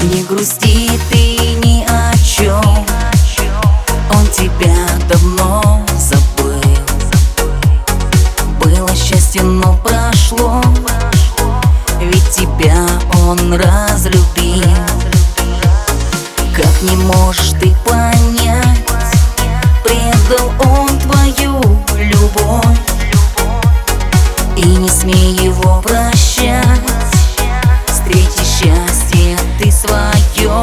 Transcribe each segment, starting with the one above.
Не грусти ты ни о чем, он тебя давно забыл. Было счастье, но прошло, ведь тебя он разлюбил. Как не можешь ты понять, предал он твою любовь, и не смей его прощать. Встрети счастье ты свое.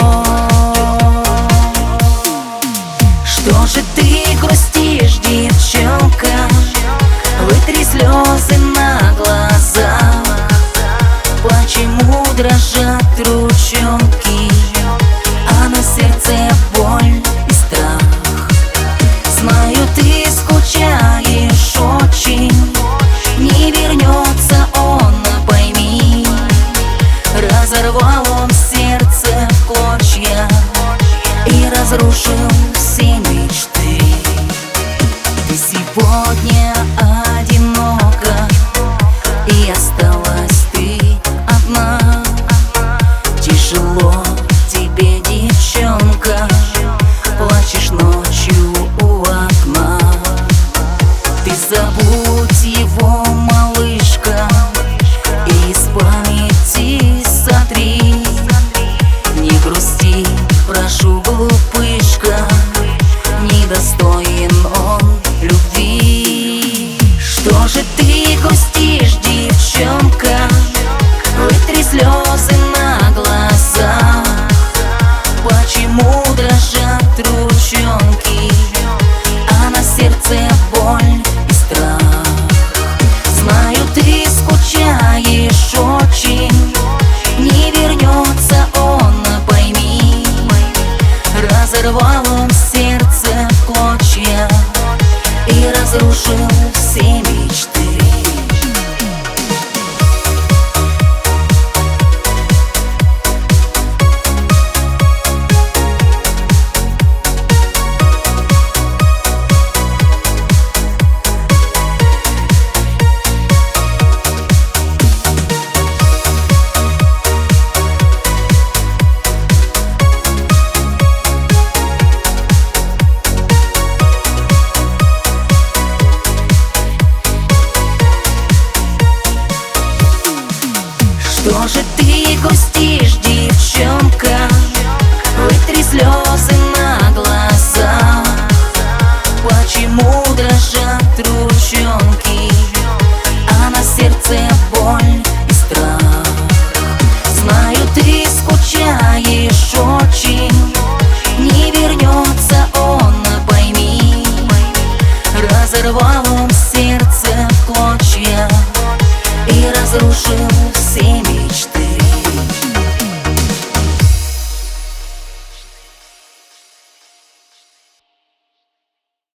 Что же ты грустишь, девчонка? Вытри слезы на глаза. Почему дрожат ручонки, а на сердце боль и страх? Знаю, ты скучаешь очень, не вернется он, пойми. Разорвал он сердце в клочья и разрушил все мечты. Ты сегодня одинока, и осталась ты одна. Тяжело тебе, девчонка, плачешь ночью у окна. Ты забудь его, малышка, и из памяти сотри. Не грусти, прошу, глупышка, недостоин он любви. Что же ты грустишь, девчонка? Вытри слезы на глаза. Почему дрожат ручонки, а на сердце боль и страх? Знаю, ты скучаешь очень, не вернется он, пойми. Разорвал он сердце в клочья и разрушил все мечты. Что же ты грустишь, девчонка? Вытри слезы на глаза. Почему дрожат ручонки, а на сердце боль и страх? Знаю, ты скучаешь очень, не вернется он, пойми. Разорвал он сердце в клочья и разрушил все мечты.